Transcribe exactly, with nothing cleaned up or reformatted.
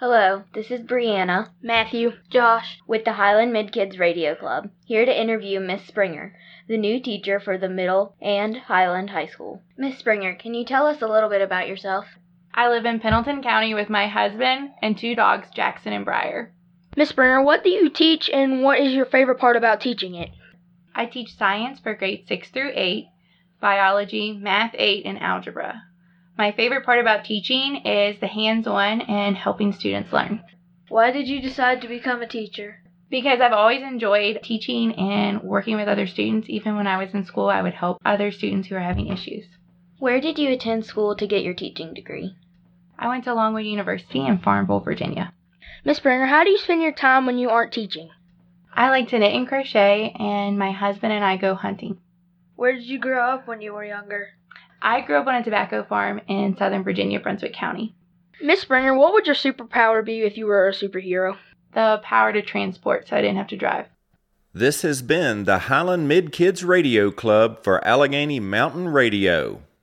Hello, this is Brianna, Matthew, Josh, with the Highland Mid Kids Radio Club, here to interview Miss Springer, the new teacher for the middle and Highland High School. Miss Springer, can you tell us a little bit about yourself? I live in Pendleton County with my husband and two dogs, Jackson and Briar. Miss Springer, what do you teach and what is your favorite part about teaching it? I teach science for grades six through eight, biology, math eight, and algebra. My favorite part about teaching is the hands-on and helping students learn. Why did you decide to become a teacher? Because I've always enjoyed teaching and working with other students. Even when I was in school, I would help other students who are having issues. Where did you attend school to get your teaching degree? I went to Longwood University in Farmville, Virginia. Miss Springer, how do you spend your time when you aren't teaching? I like to knit and crochet, and my husband and I go hunting. Where did you grow up when you were younger? I grew up on a tobacco farm in Southern Virginia, Brunswick County. Miss Springer, what would your superpower be if you were a superhero? The power to transport so I didn't have to drive. This has been the Highland Mid Kids Radio Club for Allegheny Mountain Radio.